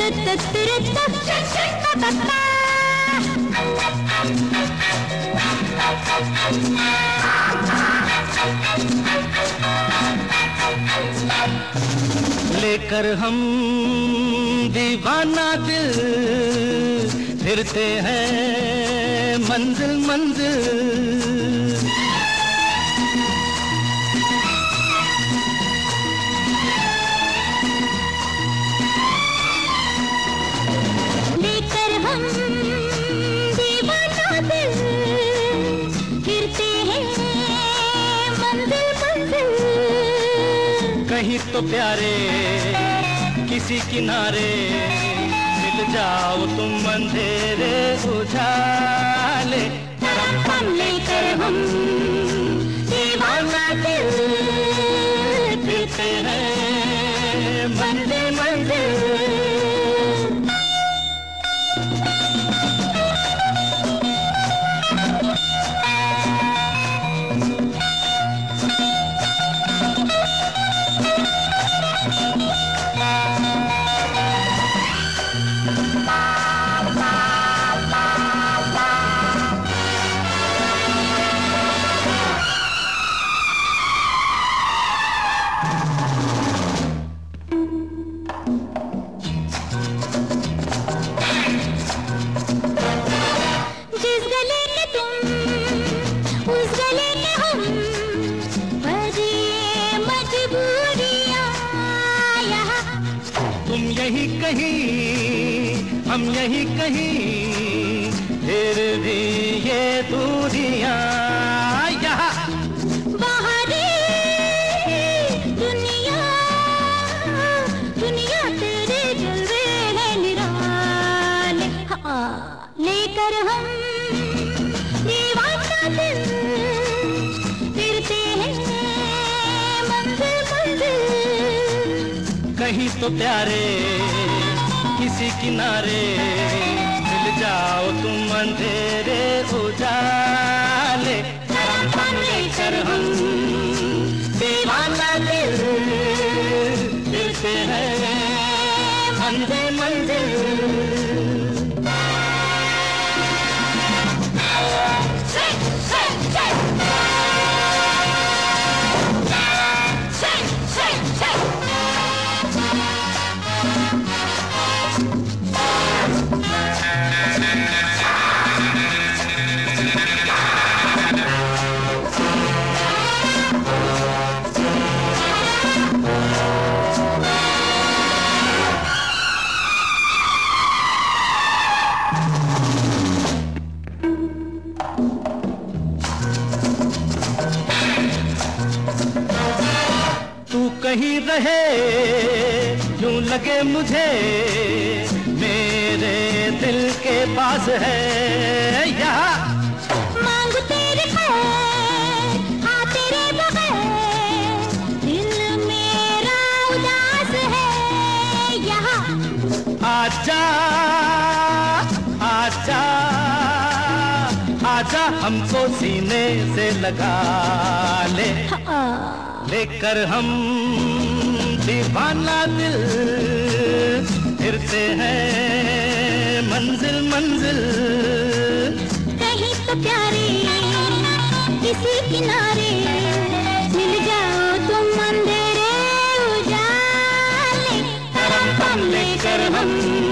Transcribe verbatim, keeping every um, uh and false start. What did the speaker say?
लेकर हम दीवाना दिल फिरते हैं मंजिल मंजिल। लेकर हम दीवाना दिल फिरते हैं मंजिल मंजिल। कहीं तो प्यारे किसी किनारे मिल जाओ तुम अंधेरे उजाले। लेकर हम दीवाना दिल फिरते हैं मंजिल मंजिल। यही कहीं हम यही कहीं फिर भी ये दूरियां यहाँ। बाहरी दुनिया दुनिया तेरे जलवे है निराले। हाँ, लेकर हम दीवाना दिल फिरते हैं मंजिल मंजिल। कहीं तो प्यारे किसी किनारे मिल जाओ तुम अंधेरे उजाले। लेकर हम दीवाना दिल फिरते हैं मंजिल मंजिल। कहीं रहे यूं लगे मुझे मेरे दिल के पास है यहाँ। मांग तेरे खैर हाँ तेरे बगैर दिल मेरा उदास है यहाँ। आजा आजा आजा हमको सीने से लगा ले। लेकर हम दीवाना दिल फिरते हैं मंजिल मंजिल। कहीं तो प्यारे किसी किनारे मिल जाओ तुम अंधेरे उजाले। लेकर हम